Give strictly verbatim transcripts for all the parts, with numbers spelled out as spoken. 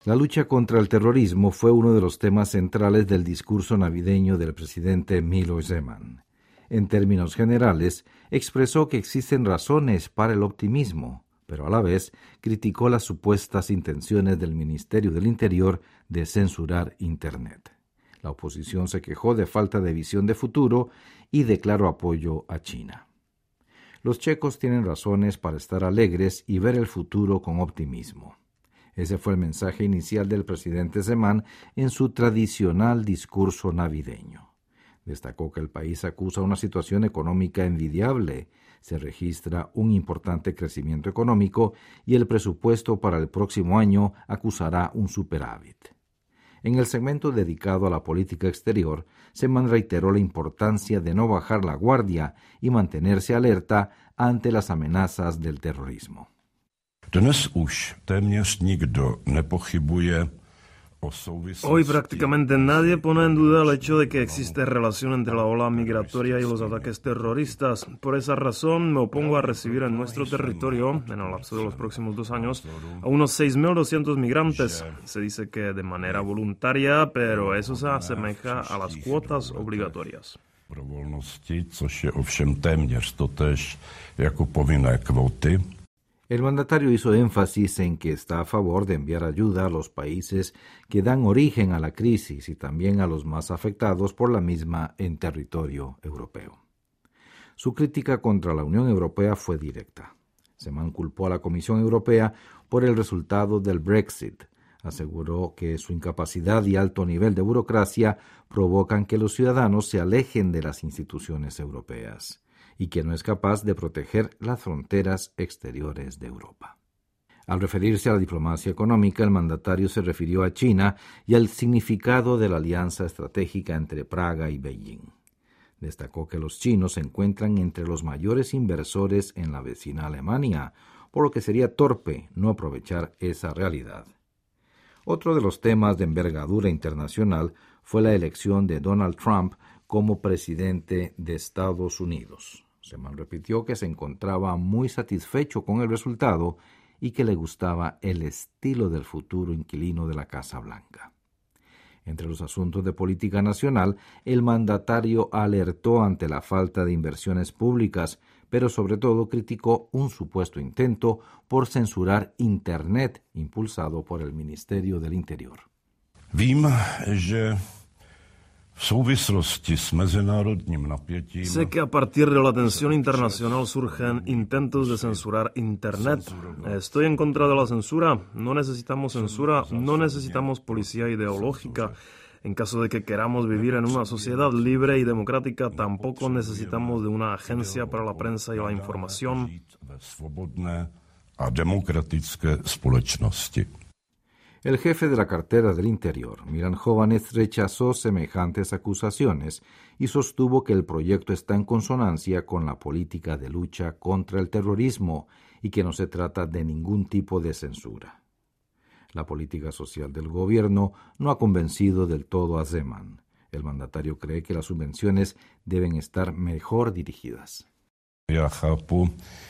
La lucha contra el terrorismo fue uno de los temas centrales del discurso navideño del presidente Miloš Zeman. En términos generales, expresó que existen razones para el optimismo, pero a la vez criticó las supuestas intenciones del Ministerio del Interior de censurar Internet. La oposición se quejó de falta de visión de futuro y declaró apoyo a China. Los checos tienen razones para estar alegres y ver el futuro con optimismo. Ese fue el mensaje inicial del presidente Zeman en su tradicional discurso navideño. Destacó que el país acusa una situación económica envidiable. Se registra un importante crecimiento económico y el presupuesto para el próximo año acusará un superávit. En el segmento dedicado a la política exterior, Zeman reiteró la importancia de no bajar la guardia y mantenerse alerta ante las amenazas del terrorismo. Dnes už téměř nikdo nepochybuje o souvislosti. Hoy prácticamente nadie pone en duda el hecho de que existe relación entre la ola migratoria y los ataques terroristas. Por esa razón me opongo a recibir en nuestro territorio, en el lapso de los próximos dos años, a unos seis mil doscientos migrantes. Se dice que de manera voluntaria, pero eso se asemeja a las cuotas obligatorias. Dobrovolnosti, což je ovšem téměř totéž jako povinné kvóty. El mandatario hizo énfasis en que está a favor de enviar ayuda a los países que dan origen a la crisis y también a los más afectados por la misma en territorio europeo. Su crítica contra la Unión Europea fue directa. Zeman culpó a la Comisión Europea por el resultado del Brexit. Aseguró que su incapacidad y alto nivel de burocracia provocan que los ciudadanos se alejen de las instituciones europeas y que no es capaz de proteger las fronteras exteriores de Europa. Al referirse a la diplomacia económica, el mandatario se refirió a China y al significado de la alianza estratégica entre Praga y Beijing. Destacó que los chinos se encuentran entre los mayores inversores en la vecina Alemania, por lo que sería torpe no aprovechar esa realidad. Otro de los temas de envergadura internacional fue la elección de Donald Trump como presidente de Estados Unidos. Zeman repitió que se encontraba muy satisfecho con el resultado y que le gustaba el estilo del futuro inquilino de la Casa Blanca. Entre los asuntos de política nacional, el mandatario alertó ante la falta de inversiones públicas, pero sobre todo criticó un supuesto intento por censurar Internet impulsado por el Ministerio del Interior. Vím, že v souvislosti s mezinárodním napětím. Sé que a partir de la tensión internacional surgen intentos de censurar Internet. Estoy en contra de la censura. No necesitamos censura, no necesitamos policía ideológica. En caso de que queramos vivir en una sociedad libre y democrática, tampoco necesitamos de una agencia para la prensa y la información. Svobodné a demokratické společnosti. El jefe de la cartera del Interior, Milan Chovanec, rechazó semejantes acusaciones y sostuvo que el proyecto está en consonancia con la política de lucha contra el terrorismo y que no se trata de ningún tipo de censura. La política social del gobierno no ha convencido del todo a Zeman. El mandatario cree que las subvenciones deben estar mejor dirigidas. Já chápu,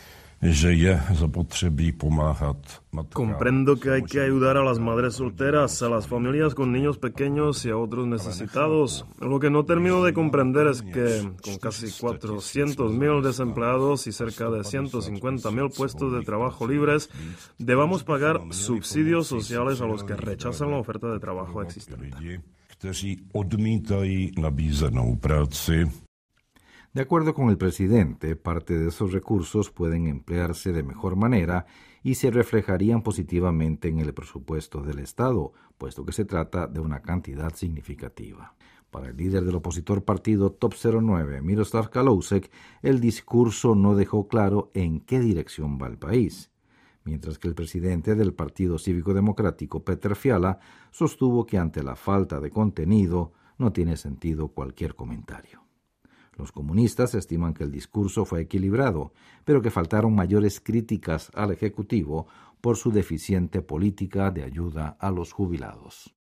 že je zapotřebí pomáhat matkám. Comprendo que hay que ayudar a las madres solteras, a las familias con niños pequeños y a otros necesitados. Lo que no termino de comprender es que, con casi cuatrocientos mil desempleados y cerca de ciento cincuenta mil puestos de trabajo libres, debamos pagar subsidios sociales a los que rechazan la oferta de trabajo existente. Kteří odmítají nabízenou práci. De acuerdo con el presidente, parte de esos recursos pueden emplearse de mejor manera y se reflejarían positivamente en el presupuesto del Estado, puesto que se trata de una cantidad significativa. Para el líder del opositor partido Top cero nueve, Miroslav Kalousek, el discurso no dejó claro en qué dirección va el país, mientras que el presidente del Partido Cívico Democrático, Petr Fiala, sostuvo que ante la falta de contenido no tiene sentido cualquier comentario. Los comunistas estiman que el discurso fue equilibrado, pero que faltaron mayores críticas al Ejecutivo por su deficiente política de ayuda a los jubilados.